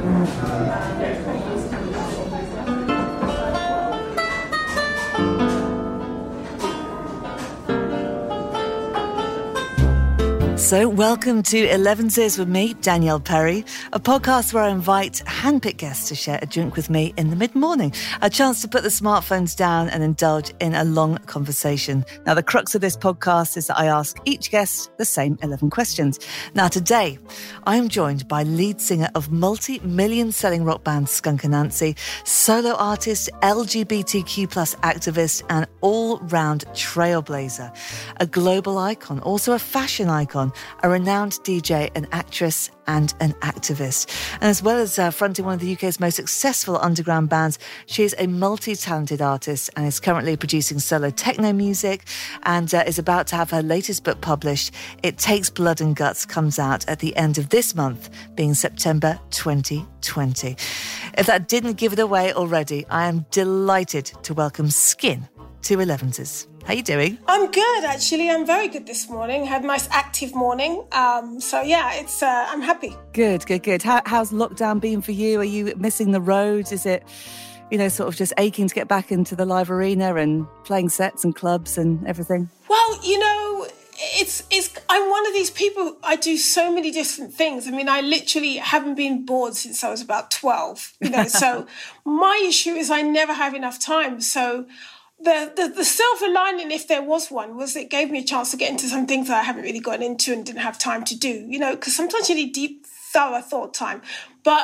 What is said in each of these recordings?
So welcome to Elevenses with me, Danielle Perry, a podcast where I invite handpicked guests to share a drink with me in the mid-morning, a chance to put the smartphones down and indulge in a long conversation. Now, the crux of this podcast is that I ask each guest the same 11 questions. Now, today, I am joined by lead singer of multi-million selling rock band Skunk Anansie, solo artist, LGBTQ plus activist, and all-round trailblazer, a global icon, also a fashion icon, a renowned DJ, an actress and an activist. And as well as fronting one of the UK's most successful underground bands, she is a multi-talented artist and is currently producing solo techno music and is about to have her latest book published. It Takes Blood and Guts comes out at the end of this month, being September 2020. If that didn't give it away already, I am delighted to welcome Skin to Elevenses. How you doing? I'm good, actually. I'm very good this morning. Had a nice active morning. So yeah, it's I'm happy. Good. How's lockdown been for you? Are you missing the roads? Is it, sort of just aching to get back into the live arena and playing sets and clubs and everything? Well, it's I'm one of these people, I do so many different things. I mean, I literally haven't been bored since I was about 12, so my issue is I never have enough time. So the silver lining, if there was one, was it gave me a chance to get into some things that I haven't really gotten into and didn't have time to do, because sometimes you need deep, thorough thought time. But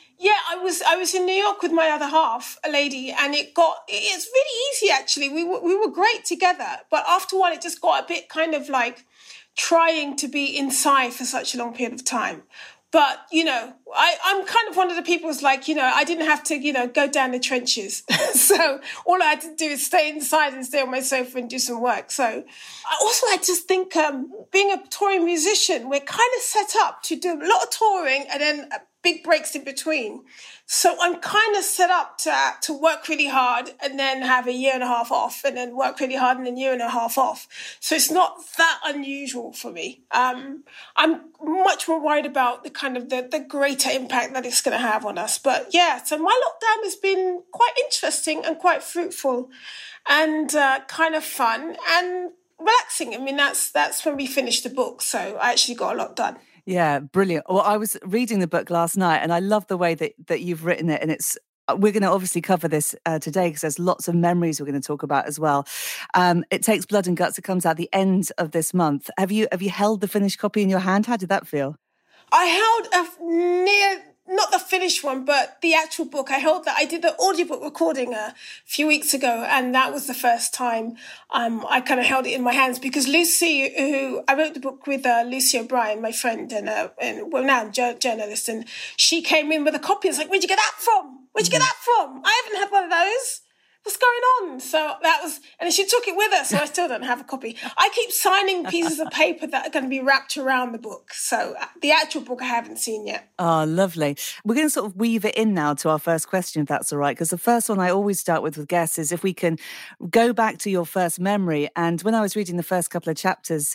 I was in New York with my other half, a lady, and it's really easy, actually. We were great together. But after a while, it just got a bit kind of like trying to be inside for such a long period of time. But, I'm kind of one of the people who's like, I didn't have to, go down the trenches. So all I had to do is stay inside and stay on my sofa and do some work. So I just think being a touring musician, we're kind of set up to do a lot of touring and then big breaks in between. So I'm kind of set up to work really hard and then have a year and a half off and then work really hard and then a year and a half off. So it's not that unusual for me. I'm much more worried about the kind of the greater impact that it's going to have on us. But yeah, so my lockdown has been quite interesting and quite fruitful and kind of fun and relaxing. I mean, that's when we finished the book. So I actually got a lot done. Yeah, brilliant. Well, I was reading the book last night and I love the way that you've written it. And we're going to obviously cover this today because there's lots of memories we're going to talk about as well. It Takes Blood and Guts. It comes out the end of this month. Have you held the finished copy in your hand? How did that feel? I held not the finished one, but the actual book. I did the audiobook recording a few weeks ago, and that was the first time I kind of held it in my hands because Lucy, who I wrote the book with, Lucy O'Brien, my friend and now journalist, and she came in with a copy. It's like, where'd you get that from? I haven't had one of those. What's going on? So that was, and she took it with her, so I still don't have a copy. I keep signing pieces of paper that are going to be wrapped around the book. So the actual book I haven't seen yet. Oh, lovely. We're going to sort of weave it in now to our first question, if that's all right, because the first one I always start with guests is if we can go back to your first memory. And when I was reading the first couple of chapters,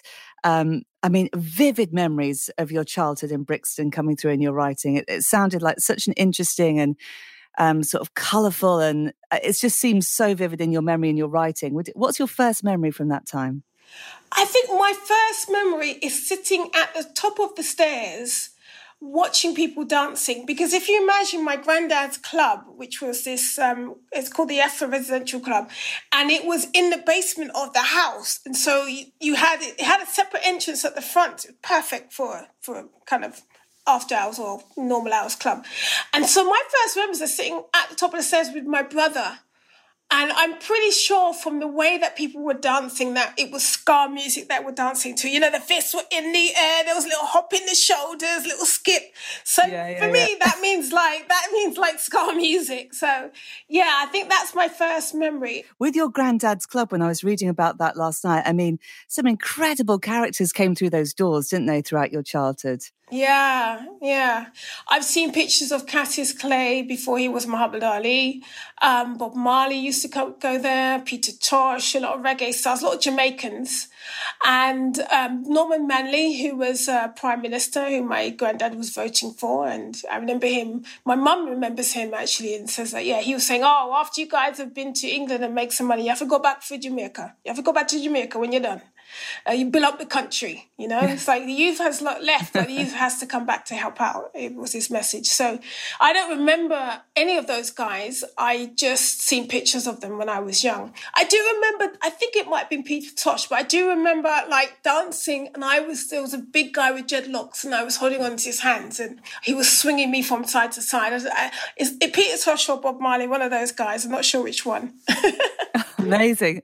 vivid memories of your childhood in Brixton coming through in your writing. It sounded like such an interesting and sort of colourful, and it just seems so vivid in your memory and your writing. What's your first memory from that time? I think my first memory is sitting at the top of the stairs watching people dancing, because if you imagine my granddad's club, which was this, it's called the Afro Residential Club, and it was in the basement of the house, and so it had a separate entrance at the front, perfect for a kind of after hours or normal hours club. And so my first memories are sitting at the top of the stairs with my brother. And I'm pretty sure from the way that people were dancing that it was ska music that we're dancing to. The fists were in the air, there was a little hop in the shoulders, little skip. So for me, that means like ska music. So yeah, I think that's my first memory. With your granddad's club, when I was reading about that last night, some incredible characters came through those doors, didn't they, throughout your childhood? Yeah, yeah. I've seen pictures of Cassius Clay before he was Muhammad Ali. Bob Marley used to go there, Peter Tosh, a lot of reggae stars, a lot of Jamaicans. And Norman Manley, who was Prime Minister, who my granddad was voting for. And I remember him, my mum remembers him actually, and says that, yeah, he was saying, oh, after you guys have been to England and make some money, you have to go back for Jamaica. You have to go back to Jamaica when you're done. You build up the country, you know. It's like the youth has left, but the youth has to come back to help out. It was his message. So I don't remember any of those guys. I just seen pictures of them when I was young. I do remember, I think it might have been Peter Tosh, but I do remember like dancing, and there was a big guy with dreadlocks, and I was holding on to his hands, and he was swinging me from side to side. Is it Peter Tosh or Bob Marley? One of those guys. I'm not sure which one. Amazing.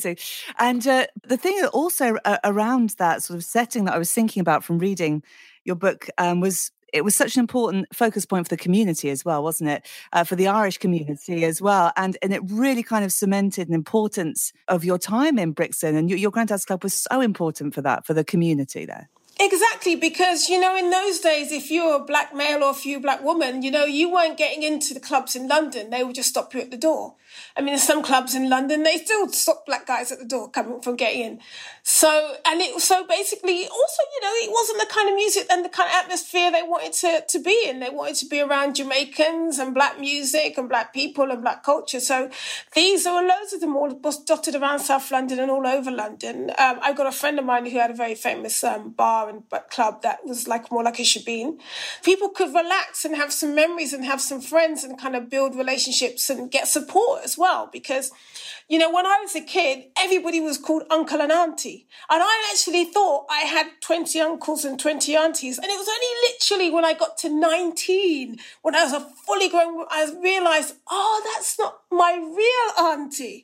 And the thing also around that sort of setting that I was thinking about from reading your book was it was such an important focus point for the community as well, wasn't it? For the Irish community as well. And it really kind of cemented an importance of your time in Brixton. And your Granddad's Club was so important for that, for the community there. Exactly, because, you know, in those days, if you were a black male or if you were a black woman, you know, you weren't getting into the clubs in London. They would just stop you at the door. I mean, in some clubs in London, they still stop black guys at the door coming from getting in. So basically, also, you know, it wasn't the kind of music and the kind of atmosphere they wanted to be in. They wanted to be around Jamaicans and black music and black people and black culture. So there were loads of them all dotted around South London and all over London. I've got a friend of mine who had a very famous bar and club that was more like a shebeen. People could relax and have some memories and have some friends and kind of build relationships and get support as well, because, you know, when I was a kid, everybody was called uncle and auntie. And I actually thought I had 20 uncles and 20 aunties. And it was only literally when I got to 19, when I was a fully grown, I realised, oh, that's not my real auntie.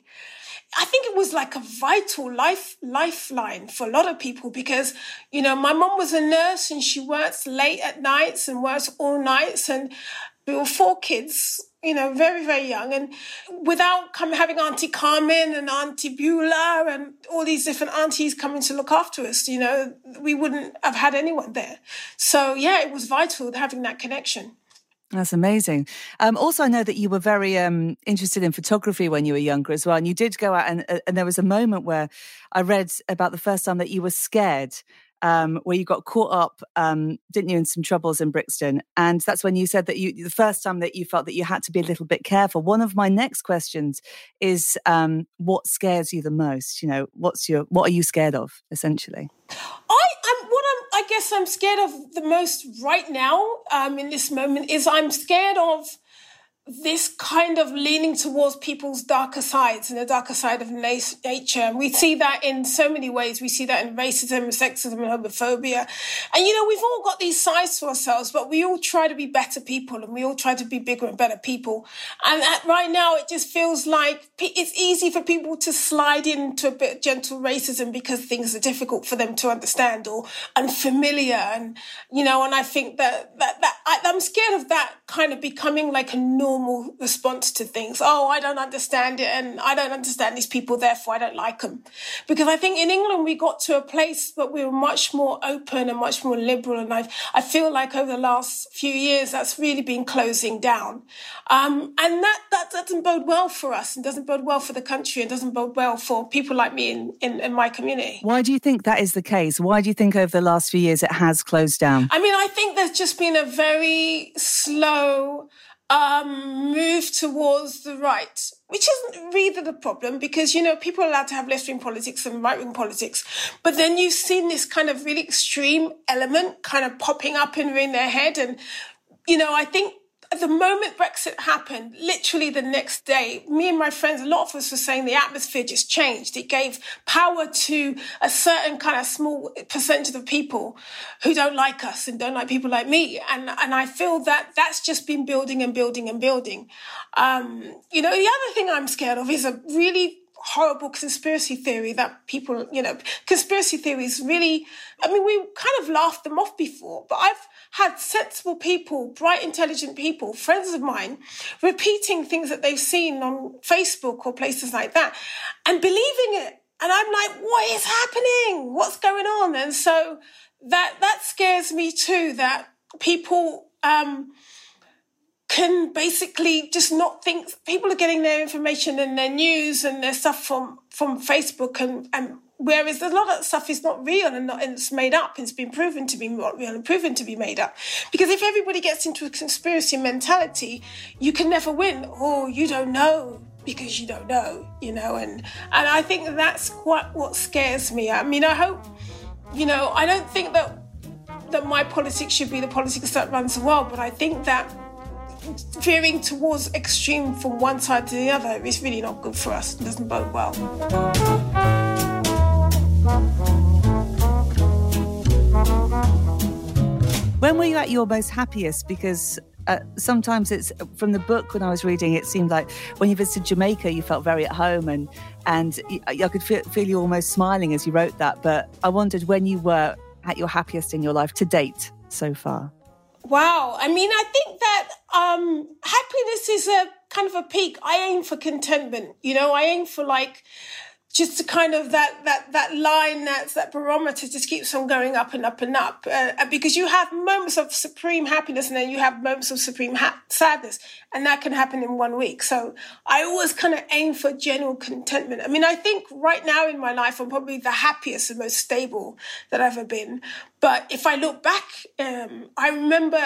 I think it was like a vital lifeline for a lot of people because, you know, my mom was a nurse and she works late at nights and works all nights. And we were 4 kids, you know, very, very young. And without having Auntie Carmen and Auntie Beulah and all these different aunties coming to look after us, you know, we wouldn't have had anyone there. So, yeah, it was vital having that connection. That's amazing. Also, I know that you were very interested in photography when you were younger as well. And you did go out and there was a moment where I read about the first time that you were scared, where you got caught up, didn't you, in some troubles in Brixton. And that's when you said that the first time that you felt that you had to be a little bit careful. One of my next questions is what scares you the most? You know, what are you scared of, essentially? I guess I'm scared of the most right now, in this moment, is I'm scared of this kind of leaning towards people's darker sides and the darker side of nature. And we see that in so many ways. We see that in racism, sexism, and homophobia. And, you know, we've all got these sides to ourselves, but we all try to be better people and we all try to be bigger and better people. And right now, it just feels like it's easy for people to slide into a bit of gentle racism because things are difficult for them to understand or unfamiliar. And, you know, and I think that I'm scared of that kind of becoming like a normal response to things. Oh, I don't understand it and I don't understand these people, therefore I don't like them. Because I think in England we got to a place where we were much more open and much more liberal, and I feel like over the last few years that's really been closing down. And that doesn't bode well for us and doesn't bode well for the country and doesn't bode well for people like me in my community. Why do you think that is the case? Why do you think over the last few years it has closed down? I mean, I think there's just been a very slow move towards the right, which isn't really the problem because, you know, people are allowed to have left-wing politics and right-wing politics. But then you've seen this kind of really extreme element kind of popping up in their head. And, you know, I think at the moment Brexit happened, literally the next day, me and my friends, a lot of us were saying the atmosphere just changed. It gave power to a certain kind of small percentage of people who don't like us and don't like people like me. And I feel that that's just been building and building and building. You know, the other thing I'm scared of is a really horrible conspiracy theory that people, you know, conspiracy theories really, I mean, we kind of laughed them off before, but I've had sensible people, bright, intelligent people, friends of mine, repeating things that they've seen on Facebook or places like that and believing it. And I'm like, what is happening? What's going on? And so that scares me too, that people can basically just not think. People are getting their information and their news and their stuff from Facebook, and whereas a lot of that stuff is not real and it's made up. It's been proven to be not real and proven to be made up. Because if everybody gets into a conspiracy mentality, you can never win. Oh, you don't know because you don't know, and I think that's quite what scares me. I mean, I hope, I don't think that my politics should be the politics that runs the world, but I think that veering towards extreme from one side to the other is really not good for us. It doesn't bode well. When were you at your most happiest? Because sometimes it's from the book when I was reading, it seemed like when you visited Jamaica, you felt very at home and I could feel you almost smiling as you wrote that. But I wondered when you were at your happiest in your life to date so far. Wow. I mean, I think that happiness is a kind of a peak. I aim for contentment. I aim for just to kind of that line, that barometer just keeps on going up and up and up. Because you have moments of supreme happiness and then you have moments of supreme sadness. And that can happen in 1 week. So I always kind of aim for general contentment. I mean, I think right now in my life, I'm probably the happiest and most stable that I've ever been. But if I look back, I remember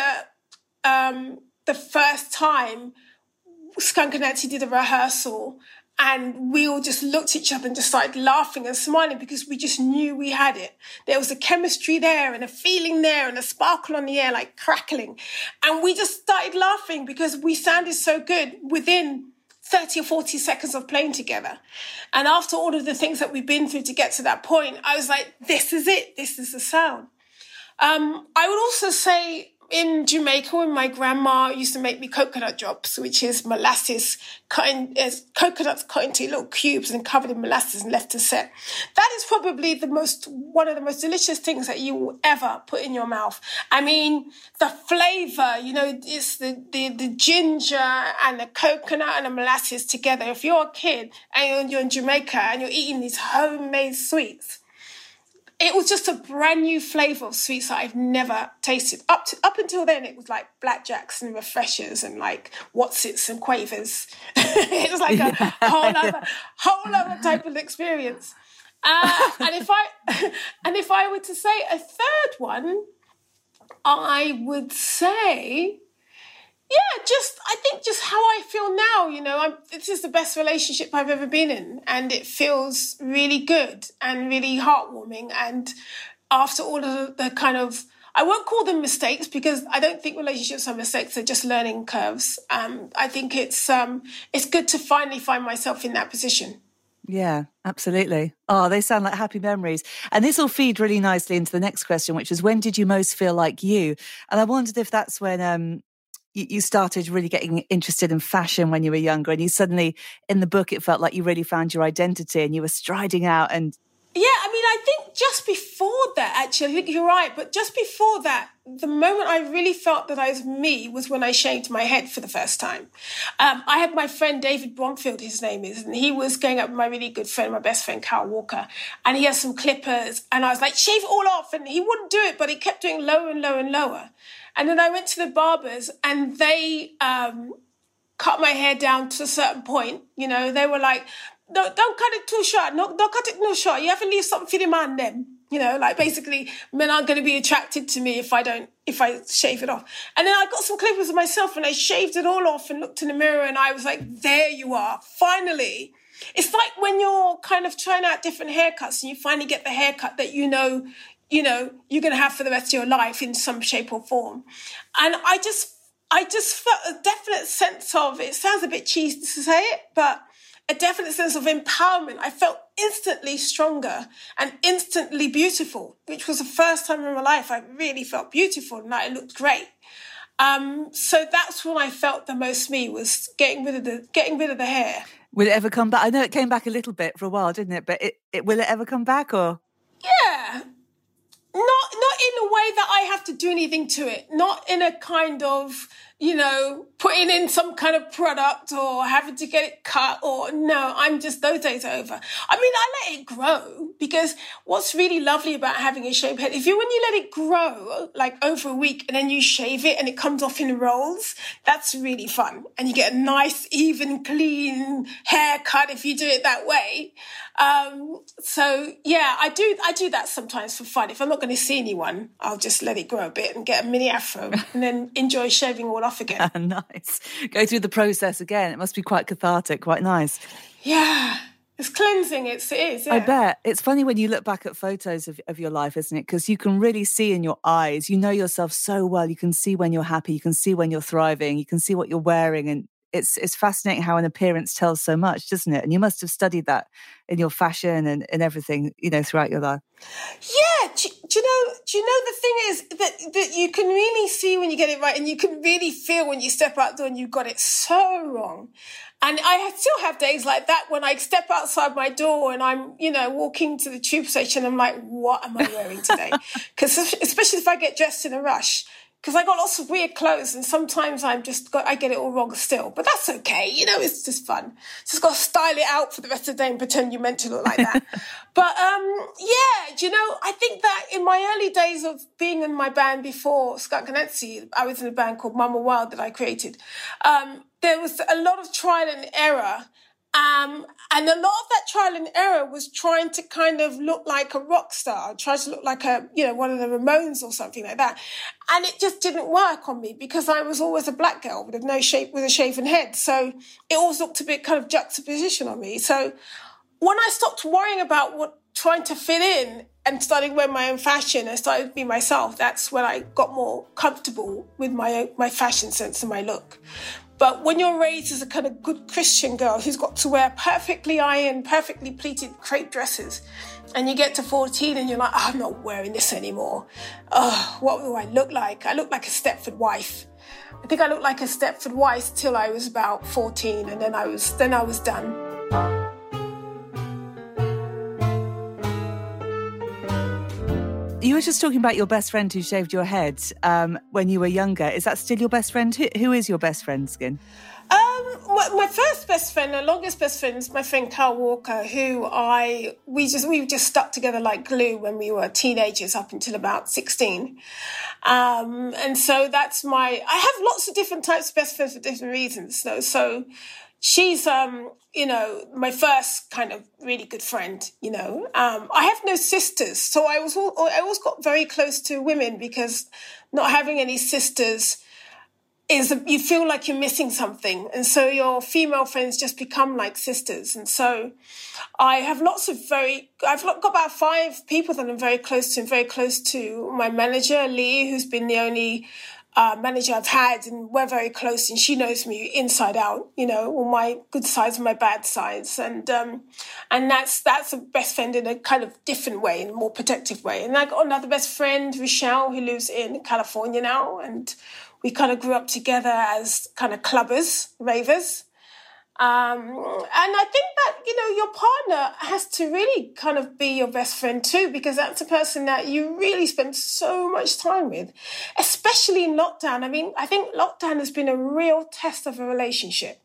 the first time Skunk Anansi did a rehearsal, and we all just looked at each other and just started laughing and smiling because we just knew we had it. There was a chemistry there and a feeling there and a sparkle on the air, like crackling. And we just started laughing because we sounded so good within 30 or 40 seconds of playing together. And after all of the things that we've been through to get to that point, I was like, this is it. This is the sound. I would also say in Jamaica, when my grandma used to make me coconut drops, which is molasses, coconuts cut into little cubes and covered in molasses and left to set. That is probably one of the most delicious things that you will ever put in your mouth. I mean, the flavour, it's the ginger and the coconut and the molasses together. If you're a kid and you're in Jamaica and you're eating these homemade sweets, it was just a brand new flavour of sweets that I've never tasted. Up until then, it was like blackjacks and refreshers and like Watsits and Quavers. It was like a whole other type of experience. And if I were to say a third one, I would say, I think just how I feel now, this is the best relationship I've ever been in, and it feels really good and really heartwarming. And after all of the kind of, I won't call them mistakes because I don't think relationships are mistakes, they're just learning curves. I think it's good to finally find myself in that position. Yeah, absolutely. Oh, they sound like happy memories. And this will feed really nicely into the next question, which is, when did you most feel like you? And I wondered if that's when you started really getting interested in fashion when you were younger, and you suddenly, in the book, it felt like you really found your identity and you were striding out. And yeah, I mean, I think just before that, actually, I think you're right, but just before that, the moment I really felt that I was me was when I shaved my head for the first time. I had my friend David Bromfield, his name is, and he was going up with my really good friend, my best friend, Carol Walker, and he has some clippers, and I was like, shave it all off, and he wouldn't do it, but he kept doing lower and lower and lower. And then I went to the barbers and they cut my hair down to a certain point. They were like, no, don't cut it too short. No, don't cut it too short. You have to leave something for the man then. Basically men aren't going to be attracted to me if I shave it off. And then I got some clippers myself and I shaved it all off and looked in the mirror and I was like, there you are, finally. It's like when you're kind of trying out different haircuts and you finally get the haircut that you're going to have for the rest of your life in some shape or form. And I just felt a definite sense of, it sounds a bit cheesy to say it, but a definite sense of empowerment. I felt instantly stronger and instantly beautiful, which was the first time in my life I really felt beautiful and that I looked great. So that's when I felt the most me, was getting rid of the hair. Will it ever come back? I know it came back a little bit for a while, didn't it? But will it ever come back, or? Yeah. Not in a way that I have to do anything to it. Not in a kind of putting in some kind of product or having to get it cut, or no, those days are over. I mean, I let it grow, because what's really lovely about having a shaved head, when you let it grow like over a week and then you shave it and it comes off in rolls, that's really fun. And you get a nice, even, clean haircut if you do it that way. So yeah, I do that sometimes for fun. If I'm not going to see anyone, I'll just let it grow a bit and get a mini afro and then enjoy shaving all off again. Nice. Go through the process again. It must be quite cathartic, quite nice. Yeah. It's cleansing. It is. Yeah. I bet. It's funny when you look back at photos of your life, isn't it? Because you can really see in your eyes, you know yourself so well. You can see when you're happy. You can see when you're thriving. You can see what you're wearing. And it's fascinating how an appearance tells so much, doesn't it? And you must have studied that in your fashion and everything, throughout your life. Yeah. Do you know the thing is that you can really see when you get it right, and you can really feel when you step out the door and you got it so wrong. And I still have days like that when I step outside my door and I'm, walking to the tube station. I'm like, what am I wearing today? Because especially if I get dressed in a rush, because I got lots of weird clothes and sometimes I get it all wrong still. But that's okay. It's just fun. Just got to style it out for the rest of the day and pretend you're meant to look like that. But, I think that in my early days of being in my band before Skunk Anansi, I was in a band called Mama Wild that I created. There was a lot of trial and error. And a lot of that trial and error was trying to kind of look like a rock star, try to look like one of the Ramones or something like that. And it just didn't work on me because I was always a black girl with a shaven head. So it always looked a bit kind of juxtaposition on me. So when I stopped worrying about trying to fit in and started wearing my own fashion and started to be myself, that's when I got more comfortable with my fashion sense and my look. But when you're raised as a kind of good Christian girl who's got to wear perfectly ironed, perfectly pleated crepe dresses, and you get to 14 and you're like, I'm not wearing this anymore. Oh, what do I look like? I look like a Stepford wife. I think I looked like a Stepford wife till I was about 14, and then I was done. You were just talking about your best friend who shaved your head when you were younger. Is that still your best friend? Who is your best friend, Skin? My first best friend, the longest best friend, is my friend Carl Walker, who we just stuck together like glue when we were teenagers up until about 16. And so I have lots of different types of best friends for different reasons. So she's, my first kind of really good friend, I have no sisters. So I always got very close to women because not having any sisters you feel like you're missing something. And so your female friends just become like sisters. And so I've got about 5 people that I'm very close to my manager, Lee, who's been the only manager I've had, and we're very close, and she knows me inside out, all my good sides and my bad sides, and that's a best friend in a kind of different way, in a more protective way. And I got another best friend, Rochelle, who lives in California now, and we kind of grew up together as kind of clubbers, ravers. And I think that, your partner has to really kind of be your best friend too, because that's a person that you really spend so much time with, especially in lockdown. I mean, I think lockdown has been a real test of a relationship.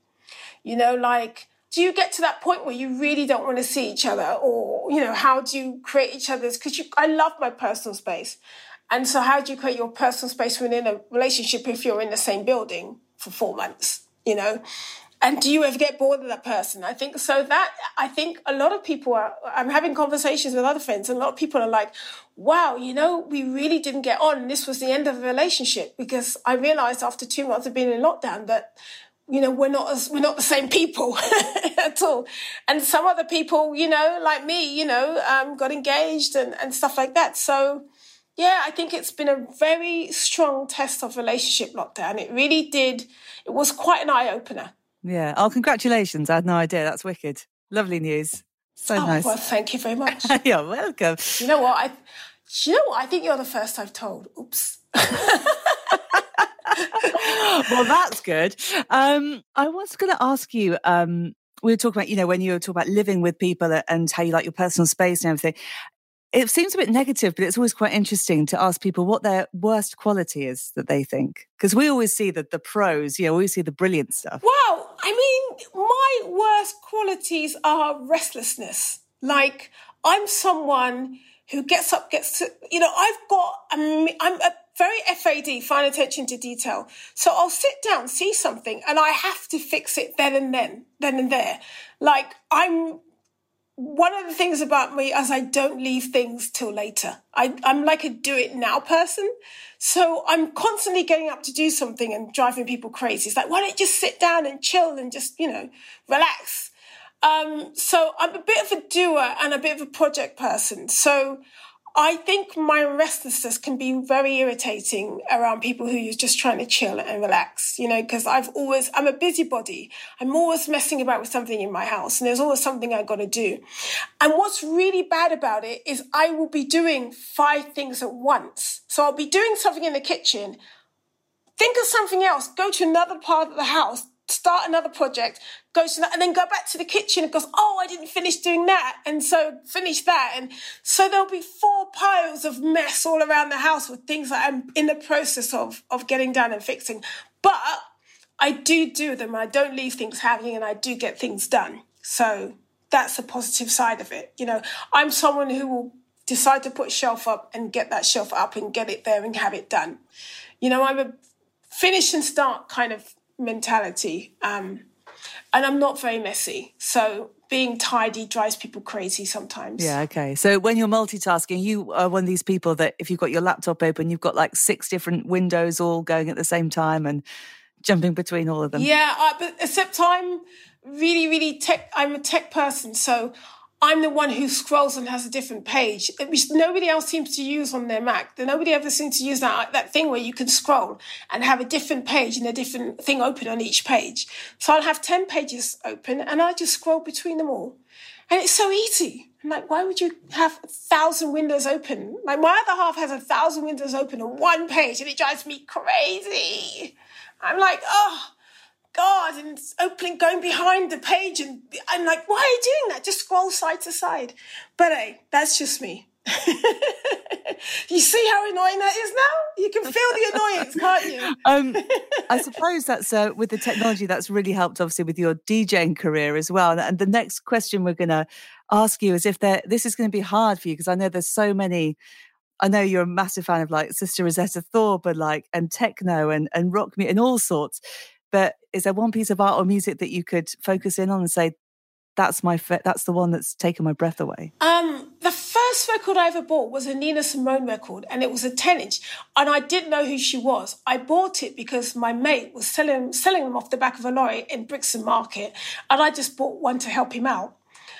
Do you get to that point where you really don't want to see each other? Or, how do you create each other's? Because I love my personal space. And so how do you create your personal space within a relationship if you're in the same building for 4 months, And do you ever get bored of that person? I think a lot of people I'm having conversations with other friends, and a lot of people are like, wow, we really didn't get on. And this was the end of the relationship, because I realized after 2 months of being in lockdown that, we're not the same people at all. And some other people, like me, got engaged and stuff like that. So yeah, I think it's been a very strong test of relationship lockdown. It really did. It was quite an eye-opener. Yeah. Oh, congratulations. I had no idea. That's wicked. Lovely news. So nice. Well, thank you very much. You're welcome. You know what? I think you're the first I've told. Oops. Well, that's good. I was going to ask you, we were talking about, when you were talking about living with people and how you like your personal space and everything. It seems a bit negative, but it's always quite interesting to ask people what their worst quality is that they think. Because we always see the pros, we always see the brilliant stuff. Well, I mean, my worst qualities are restlessness. Like, I'm someone who gets up, I'm a very FAD, fine attention to detail. So I'll sit down, see something, and I have to fix it then and there. Like, one of the things about me is I don't leave things till later. I'm like a do-it-now person. So I'm constantly getting up to do something and driving people crazy. It's like, why don't you just sit down and chill and just, relax? So I'm a bit of a doer and a bit of a project person. So I think my restlessness can be very irritating around people who are just trying to chill and relax, because I'm a busybody. I'm always messing about with something in my house and there's always something I've got to do. And what's really bad about it is I will be doing 5 things at once. So I'll be doing something in the kitchen, think of something else, go to another part of the house, start another project, go to that, and then go back to the kitchen and goes, oh, I didn't finish doing that. And so finish that. And so there'll be 4 piles of mess all around the house with things that I'm in the process of getting done and fixing. But I do them. I don't leave things hanging and I do get things done. So that's the positive side of it. I'm someone who will decide to put a shelf up and get that shelf up and get it there and have it done. I'm a finish and start kind of mentality, and I'm not very messy, so being tidy drives people crazy sometimes. Yeah, okay. So when you're multitasking, you are one of these people that if you've got your laptop open, you've got like 6 different windows all going at the same time and jumping between all of them. Yeah, but except I'm really, really I'm a tech person, so I'm the one who scrolls and has a different page, which nobody else seems to use on their Mac. Nobody ever seems to use that thing where you can scroll and have a different page and a different thing open on each page. So I'll have 10 pages open and I just scroll between them all. And it's so easy. I'm like, why would you have 1,000 windows open? Like, my other half has 1,000 windows open on one page and it drives me crazy. I'm like, oh, God, and it's opening, going behind the page, and I'm like, why are you doing that? Just scroll side to side. But hey, that's just me. You see how annoying that is now? You can feel the annoyance, can't you? I suppose that's with the technology that's really helped, obviously, with your DJing career as well. And the next question we're going to ask you is if this is going to be hard for you, because I know there's so many. I know you're a massive fan of like Sister Rosetta Thorpe and techno and rock music and all sorts. But is there one piece of art or music that you could focus in on and say, that's the one that's taken my breath away? The first record I ever bought was a Nina Simone record, and it was a 10-inch, and I didn't know who she was. I bought it because my mate was selling them off the back of a lorry in Brixton Market, and I just bought one to help him out.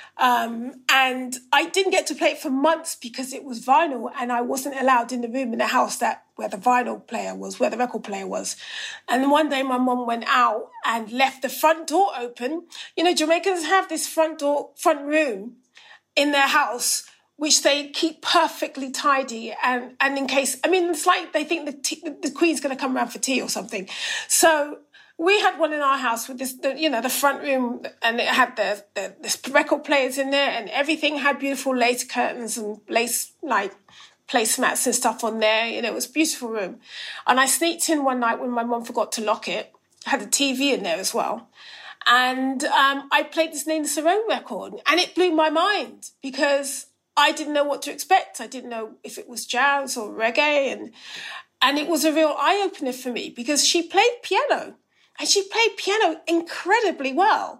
And I didn't get to play it for months because it was vinyl and I wasn't allowed in the room in the house where the vinyl player was, where the record player was. And one day my mum went out and left the front door open. Jamaicans have this front room in their house, which they keep perfectly tidy. And in case, it's like they think the Queen's going to come around for tea or something. So we had one in our house with this, the front room, and it had the record players in there, and everything had beautiful lace curtains and lace, like, placemats and stuff on there. It was a beautiful room. And I sneaked in one night when my mum forgot to lock it. I had a TV in there as well. And I played this Nina Simone record, and it blew my mind because I didn't know what to expect. I didn't know if it was jazz or reggae, and it was a real eye-opener for me because she played piano. And she played piano incredibly well.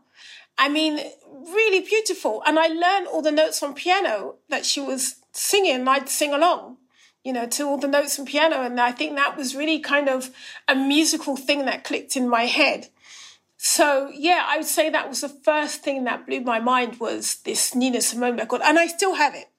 Really beautiful. And I learned all the notes on piano that she was singing, and I'd sing along, to all the notes on piano. And I think that was really kind of a musical thing that clicked in my head. So, yeah, I would say that was the first thing that blew my mind was this Nina Simone record. And I still have it.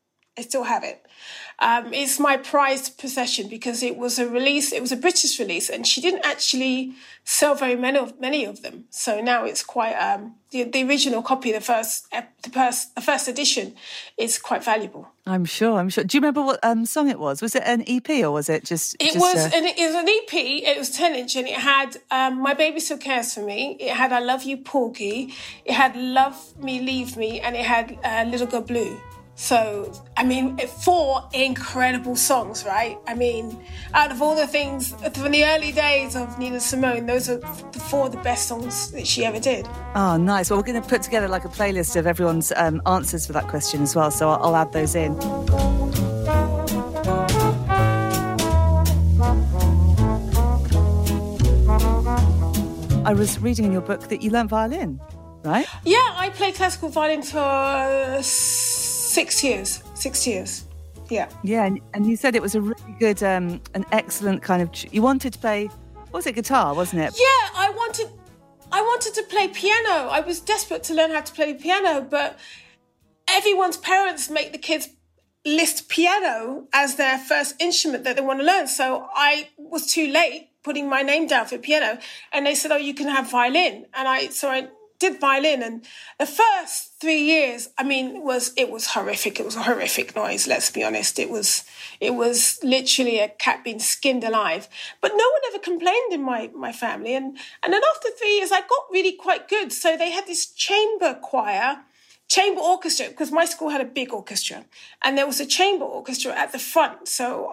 It's my prized possession because it was a British release, and she didn't actually sell very many of them. So now it's quite the original copy, the first edition, is quite valuable. I'm sure. Do you remember what song it was? Was it an EP or was it just? It was an EP. It was 10-inch, and it had My Baby Still Cares for Me. It had I Love You, Porgy. It had Love Me, Leave Me, and it had Little Girl Blue. So, I mean, 4 incredible songs, right? I mean, out of all the things from the early days of Nina Simone, those are the 4 of the best songs that she ever did. Oh, nice. Well, we're going to put together like a playlist of everyone's answers for that question as well. So I'll add those in. I was reading in your book that you learnt violin, right? Yeah, I played classical violin for 6 years. 6 years. Yeah. Yeah, and you said it was a really good, an excellent kind of... You wanted to play, what was it, guitar, wasn't it? Yeah, I wanted to play piano. I was desperate to learn how to play piano, but everyone's parents make the kids list piano as their first instrument that they want to learn. So I was too late putting my name down for piano, and they said, "Oh, you can have violin." And I did violin, and the first 3 years, I mean, it was horrific. It was a horrific noise. Let's be honest. It was literally a cat being skinned alive. But no one ever complained in my family. And then after 3 years, I got really quite good. So they had this chamber orchestra, because my school had a big orchestra, and there was a chamber orchestra at the front. So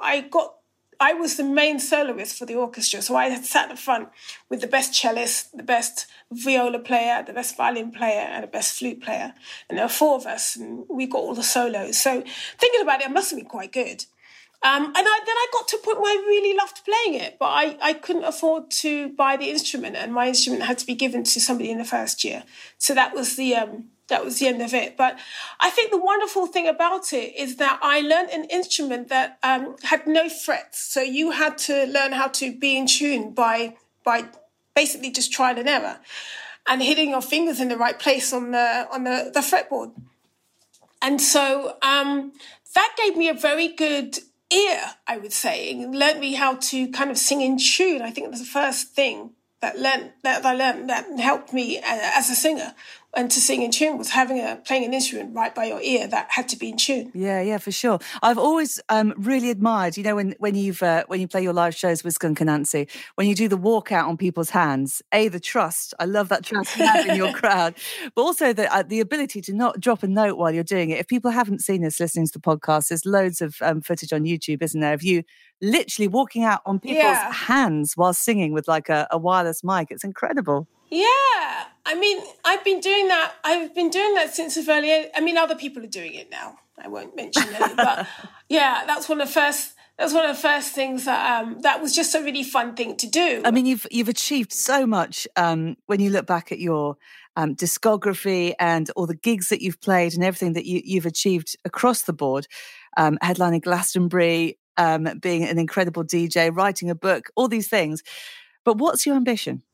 I was the main soloist for the orchestra. So I had sat at the front with the best cellist, the best viola player, the best violin player, and the best flute player. And there were 4 of us, and we got all the solos. So thinking about it, I must have been quite good. And then I got to a point where I really loved playing it, but I couldn't afford to buy the instrument, and my instrument had to be given to somebody in the first year. So that was the end of it. But I think the wonderful thing about it is that I learned an instrument that had no frets. So you had to learn how to be in tune by basically just trial and error and hitting your fingers in the right place on the fretboard. And so that gave me a very good ear, I would say. It learned me how to kind of sing in tune. I think it was the first thing that I learned that helped me as a singer. And to sing in tune was playing an instrument right by your ear that had to be in tune. Yeah, for sure. I've always really admired, you know, when you play your live shows with Skunk Anansie, when you do the walkout on people's hands. The trust. I love that trust you have in your crowd, but also the ability to not drop a note while you're doing it. If people haven't seen this listening to the podcast, there's loads of footage on YouTube, isn't there, of you literally walking out on people's hands while singing with like a wireless mic. It's incredible. Yeah, I mean, I've been doing that since a very early. I mean, other people are doing it now. I won't mention any, but yeah, that's one of the first things that was just a really fun thing to do. I mean, you've achieved so much when you look back at your discography and all the gigs that you've played and everything that you've achieved across the board, headlining Glastonbury, being an incredible DJ, writing a book, all these things. But what's your ambition?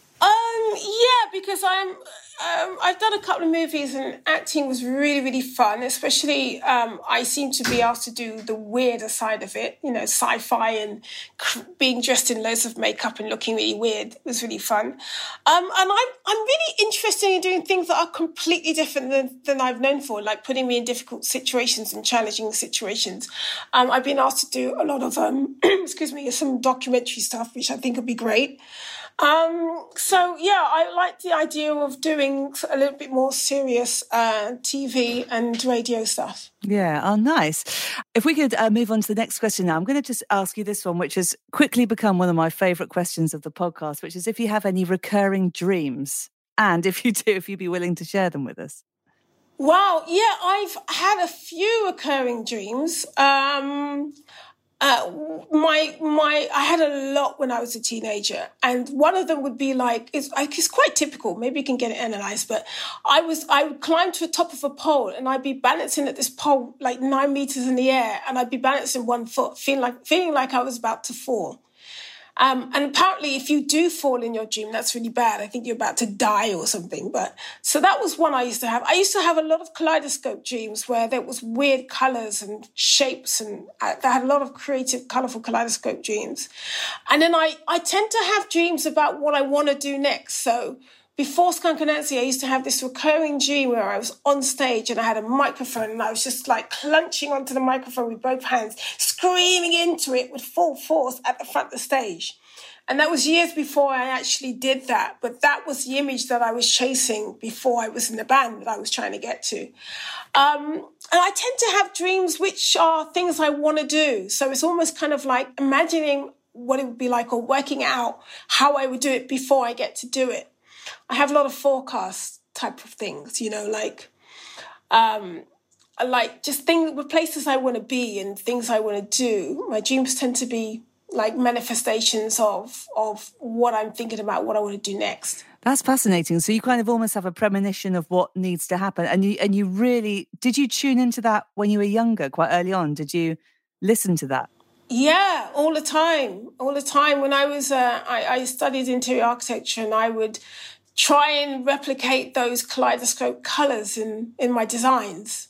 Yeah, because I've done a couple of movies, and acting was really, really fun. Especially, I seem to be asked to do the weirder side of it, you know, sci-fi and being dressed in loads of makeup and looking really weird. It was really fun. And I'm really interested in doing things that are completely different than I've known for, like putting me in difficult situations and challenging situations. I've been asked to do a lot of, some documentary stuff, which I think would be great. So yeah, I like the idea of doing a little bit more serious TV and radio stuff. Yeah, oh, nice. If we could move on to the next question now, I'm going to just ask you this one, which has quickly become one of my favourite questions of the podcast, which is if you have any recurring dreams, and if you do, if you'd be willing to share them with us. Wow, yeah, I've had a few recurring dreams. I had a lot when I was a teenager, and one of them would be it's quite typical. Maybe you can get it analysed, but I would climb to the top of a pole, and I'd be balancing at this pole like 9 meters in the air, and I'd be balancing 1 foot, feeling like I was about to fall. And apparently if you do fall in your dream, that's really bad. I think you're about to die or something. But so that was one I used to have. I used to have a lot of kaleidoscope dreams where there was weird colours and shapes, and I had a lot of creative, colourful kaleidoscope dreams. And then I tend to have dreams about what I want to do next. So before Skunk Anansie, I used to have this recurring dream where I was on stage and I had a microphone, and I was just like clutching onto the microphone with both hands, screaming into it with full force at the front of the stage. And that was years before I actually did that. But that was the image that I was chasing before I was in the band that I was trying to get to. And I tend to have dreams which are things I want to do. So it's almost kind of like imagining what it would be like or working out how I would do it before I get to do it. I have a lot of forecast type of things, like just things with places I want to be and things I want to do. My dreams tend to be like manifestations of what I'm thinking about, what I want to do next. That's fascinating. So you kind of almost have a premonition of what needs to happen. And you really, did you tune into that when you were younger, quite early on? Did you listen to that? Yeah, all the time. When I was, I studied interior architecture, and I would try and replicate those kaleidoscope colours in my designs.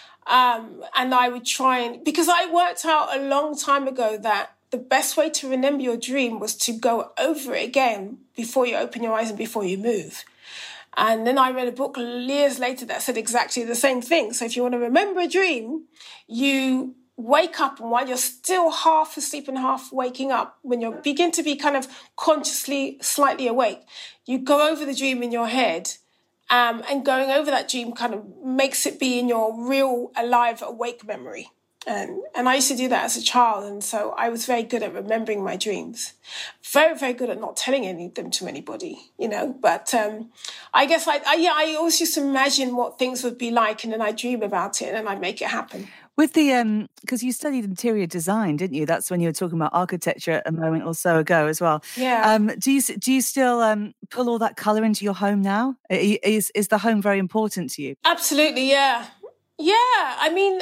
And I would because I worked out a long time ago that the best way to remember your dream was to go over it again before you open your eyes and before you move. And then I read a book years later that said exactly the same thing. So if you want to remember a dream, you wake up, and while you're still half asleep and half waking up, when you begin to be kind of consciously slightly awake, you go over the dream in your head. And going over that dream kind of makes it be in your real, alive, awake memory. And I used to do that as a child. And so I was very good at remembering my dreams. Very, very good at not telling any of them to anybody, But I guess I always used to imagine what things would be like, and then I dream about it, and then I make it happen. With the, because you studied interior design, didn't you? That's when you were talking about architecture a moment or so ago as well. Yeah. Do you still pull all that colour into your home now? Is the home very important to you? Absolutely, yeah. Yeah, I mean,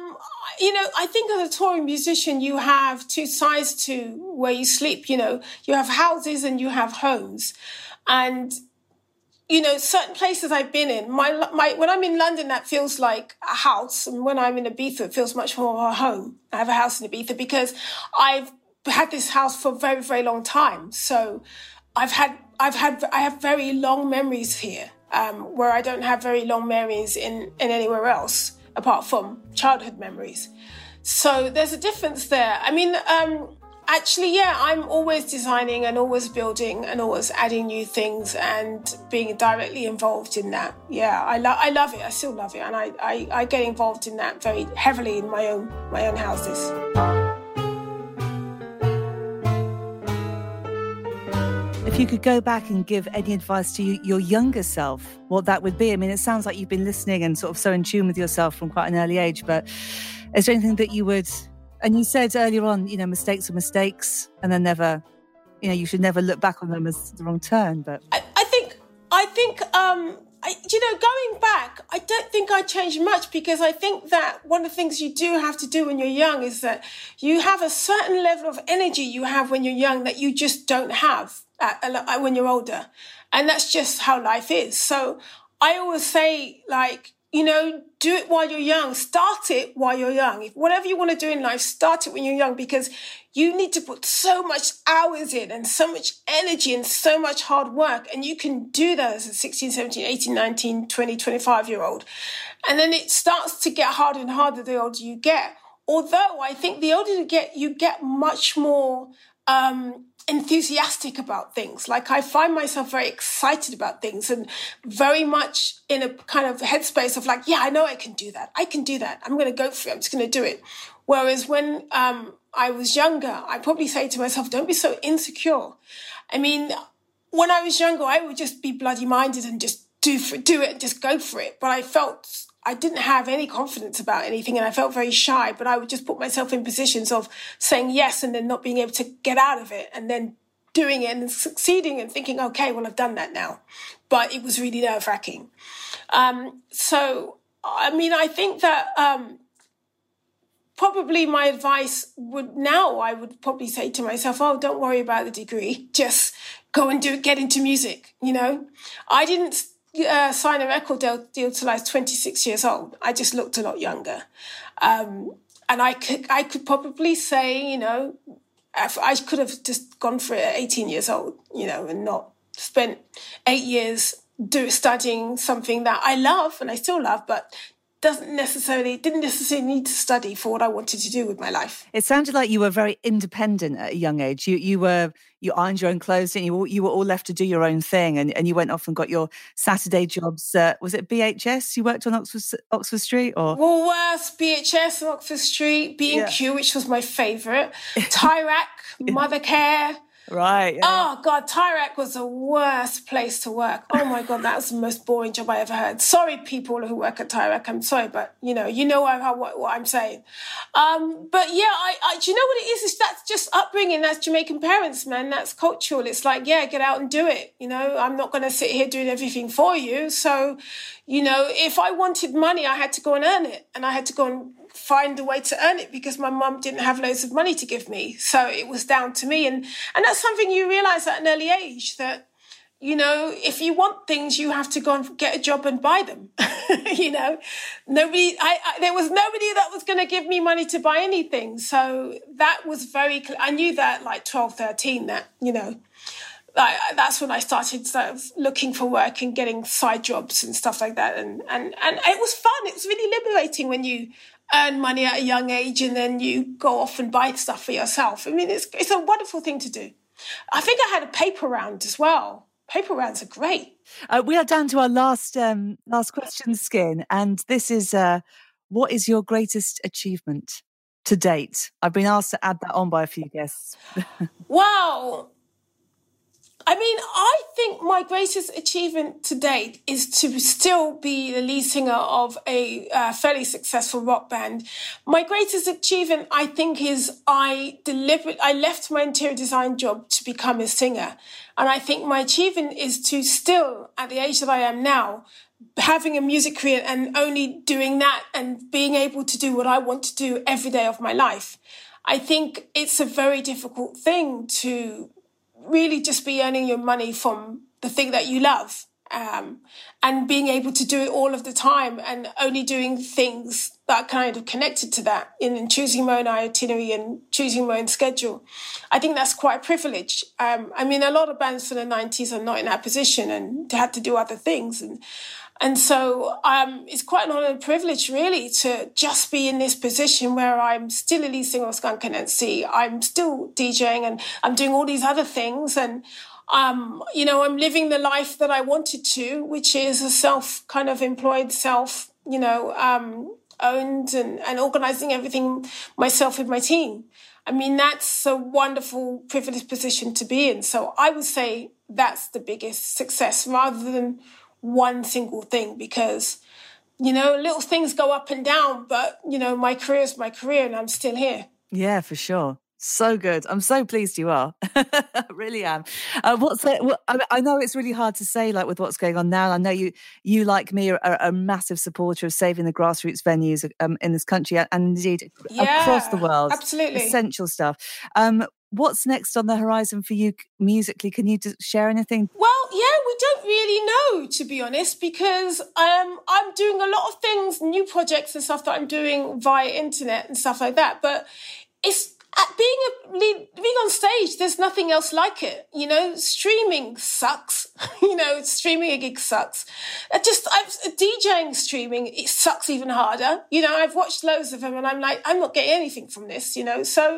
I think as a touring musician, you have two sides to where you sleep. You have houses and you have homes. And certain places I've been in, when I'm in London, that feels like a house. And when I'm in Ibiza, it feels much more of a home. I have a house in Ibiza because I've had this house for a very, very long time. So I have very long memories here, where I don't have very long memories in anywhere else, apart from childhood memories. So there's a difference there. I mean, actually, yeah, I'm always designing and always building and always adding new things and being directly involved in that. Yeah, I love it. I still love it. And I get involved in that very heavily in my own houses. If you could go back and give any advice to your younger self, what that would be? I mean, it sounds like you've been listening and sort of so in tune with yourself from quite an early age, but is there anything that you would... And you said earlier on, mistakes are mistakes, and then never, you should never look back on them as the wrong turn. But I think, going back, I don't think I changed much, because I think that one of the things you do have to do when you're young is that you have a certain level of energy you have when you're young that you just don't have when you're older. And that's just how life is. So I always say, do it while you're young. Start it while you're young. If whatever you want to do in life, start it when you're young, because you need to put so much hours in and so much energy and so much hard work. And you can do that as a 16, 17, 18, 19, 20, 25-year-old. And then it starts to get harder and harder the older you get. Although I think the older you get much more enthusiastic about things. Like, I find myself very excited about things and very much in a kind of headspace of like, yeah, I know I can do that. I'm going to go for it. I'm just going to do it. Whereas when I was younger, I probably say to myself, don't be so insecure. I mean, when I was younger, I would just be bloody minded and just do it and just go for it. But I felt I didn't have any confidence about anything, and I felt very shy, but I would just put myself in positions of saying yes and then not being able to get out of it, and then doing it and succeeding and thinking, okay, well, I've done that now. But it was really nerve-wracking. So, I mean, I think that probably my advice I would probably say to myself, oh, don't worry about the degree. Just go and get into music, I didn't sign a record deal till I was 26 years old. I just looked a lot younger. And I could probably say, I could have just gone for it at 18 years old, and not spent 8 years studying something that I love and I still love, but didn't necessarily need to study for what I wanted to do with my life. It sounded like you were very independent at a young age. You ironed your own clothes, and you were all left to do your own thing, and you went off and got your Saturday jobs. Was it BHS? You worked on Oxford Street, or Woolworths, BHS on Oxford Street, B&Q, which was my favourite, Tyrac, Mothercare. Right. Yeah. Oh, God, Tyrac was the worst place to work. Oh, my God, that was the most boring job I ever had. Sorry, people who work at Tyrac, I'm sorry, but, you know what I'm saying. But, yeah, I do you know what it is? That's just upbringing. That's Jamaican parents, man. That's cultural. It's like, yeah, get out and do it. You know, I'm not going to sit here doing everything for you. So, you know, if I wanted money, I had to go and earn it. And I had to go and find a way to earn it because my mum didn't have loads of money to give me. So it was down to me. And that's something you realise at an early age, that, you know, if you want things, you have to go and get a job and buy them. You know, there was nobody that was going to give me money to buy anything. So that was I knew that like 12, 13, that, you know, that's when I started sort of looking for work and getting side jobs and stuff like that. And it was fun. It was really liberating when you earn money at a young age and then you go off and buy stuff for yourself. I mean, it's a wonderful thing to do. I think I had a paper round as well. Paper rounds are great. We are down to our last question, Skin, and this is what is your greatest achievement to date? I've been asked to add that on by a few guests. Wow. I mean, I think my greatest achievement to date is to still be the lead singer of a fairly successful rock band. My greatest achievement, I think, is I left my interior design job to become a singer. And I think my achievement is to still, at the age that I am now, having a music career and only doing that and being able to do what I want to do every day of my life. I think it's a very difficult thing to really just be earning your money from the thing that you love, and being able to do it all of the time and only doing things that are kind of connected to that and choosing my own itinerary and choosing my own schedule. I think that's quite a privilege. I mean, a lot of bands from the 90s are not in that position and they had to do other things. And so it's quite an honor and privilege, really, to just be in this position where I'm still a lead singer of Skunk Anansie. I'm still DJing and I'm doing all these other things. And, you know, I'm living the life that I wanted to, which is a employed self, you know, owned and organising everything myself with my team. I mean, that's a wonderful, privileged position to be in. So I would say that's the biggest success rather than one single thing, because, you know, little things go up and down, but, you know, my career is my career and I'm still here. Yeah, for sure. So good. I'm so pleased you are. I really am. I know it's really hard to say, like, with what's going on now. I know you like me, are a massive supporter of saving the grassroots venues in this country and indeed across the world. Absolutely. Essential stuff. What's next on the horizon for you musically? Can you share anything? Well, yeah, we don't really know, to be honest, because I'm doing a lot of things, new projects and stuff that I'm doing via internet and stuff like that. But it's being on stage, there's nothing else like it. You know, streaming sucks. You know, streaming a gig sucks. DJing streaming, it sucks even harder. You know, I've watched loads of them and I'm like, I'm not getting anything from this, you know. So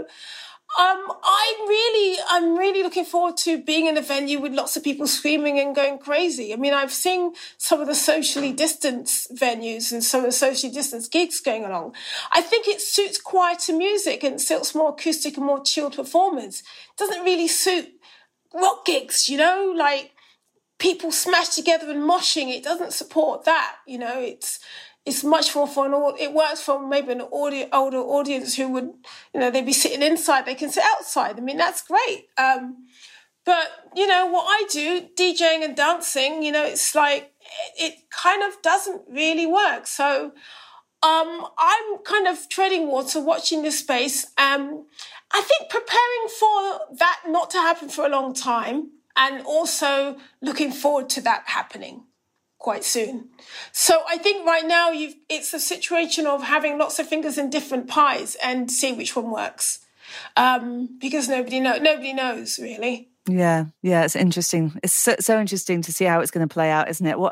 I'm really looking forward to being in a venue with lots of people screaming and going crazy. I mean, I've seen some of the socially distanced venues and some of the socially distanced gigs going along. I think it suits quieter music and suits more acoustic and more chilled performance. It doesn't really suit rock gigs, you know, like people smashed together and moshing. It doesn't support that, you know. It's much more fun. It works for maybe an older audience who would, you know, they'd be sitting inside. They can sit outside. I mean, that's great. But, you know, what I do, DJing and dancing, you know, it's like, it kind of doesn't really work. So I'm kind of treading water, watching this space. I think preparing for that not to happen for a long time and also looking forward to that happening quite soon. So I think right now it's a situation of having lots of fingers in different pies and seeing which one works, because nobody knows really. Yeah, it's interesting. It's so interesting to see how it's going to play out, isn't it?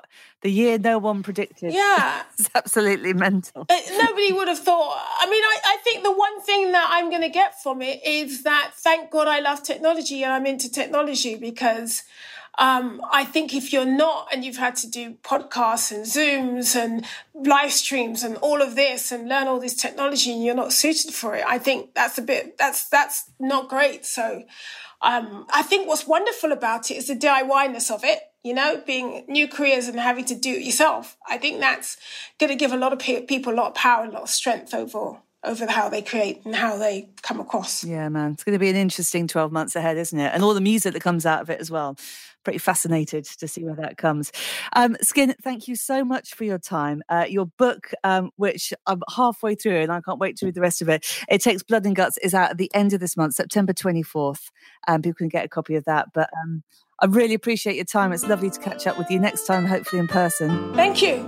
The year no one predicted. Yeah. It's absolutely mental. Nobody would have thought. I mean, I think the one thing that I'm going to get from it is that, thank God I love technology and I'm into technology, because I think if you're not, and you've had to do podcasts and Zooms and live streams and all of this and learn all this technology and you're not suited for it, I think that's that's not great. So I think what's wonderful about it is the DIY-ness of it, being new careers and having to do it yourself. I think that's going to give a lot of people a lot of power and a lot of strength over how they create and how they come across. Yeah, man. It's going to be an interesting 12 months ahead, isn't it? And all the music that comes out of it as well. Pretty fascinated to see where that comes. Skin, thank you so much for your time. Your book, which I'm halfway through and I can't wait to read the rest of it, It Takes Blood and Guts, is out at the end of this month, September 24th. People can get a copy of that. But I really appreciate your time. It's lovely to catch up with you next time, hopefully in person. Thank you.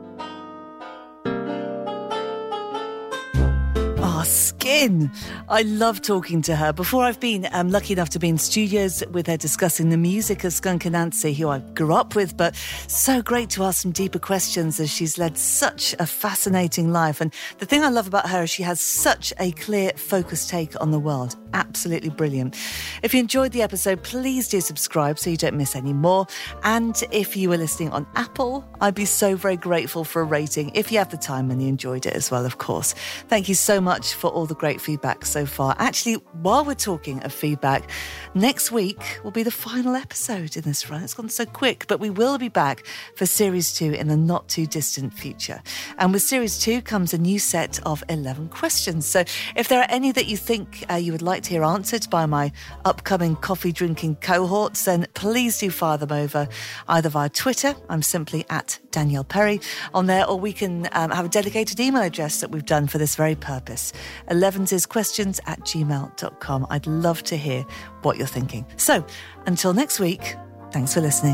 Skin. I love talking to her. Before, I've been lucky enough to be in studios with her discussing the music of Skunk Anansie, who I grew up with, but so great to ask some deeper questions as she's led such a fascinating life. And the thing I love about her is she has such a clear, focused take on the world. Absolutely brilliant. If you enjoyed the episode, please do subscribe so you don't miss any more. And if you were listening on Apple, I'd be so very grateful for a rating if you have the time and you enjoyed it as well, of course. Thank you so much for all the great feedback so far. Actually, while we're talking of feedback, next week will be the final episode in this run. It's gone so quick, but we will be back for Series 2 in the not too distant future. And with Series 2 comes a new set of 11 questions. So if there are any that you think you would like to hear answered by my upcoming coffee drinking cohorts, then please do fire them over either via Twitter. I'm simply at Danielle Perry on there, or we can have a dedicated email address that we've done for this very purpose. 11squestions@gmail.com. I'd love to hear what you're thinking. So until next week, thanks for listening.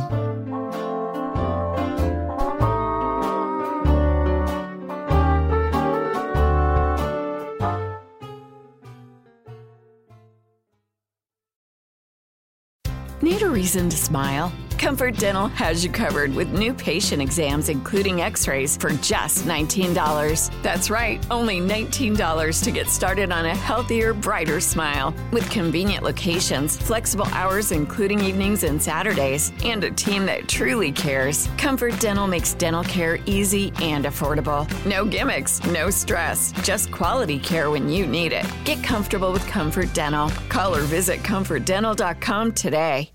Need a reason to smile? Comfort Dental has you covered with new patient exams, including x-rays, for just $19. That's right, only $19 to get started on a healthier, brighter smile. With convenient locations, flexible hours including evenings and Saturdays, and a team that truly cares, Comfort Dental makes dental care easy and affordable. No gimmicks, no stress, just quality care when you need it. Get comfortable with Comfort Dental. Call or visit ComfortDental.com today.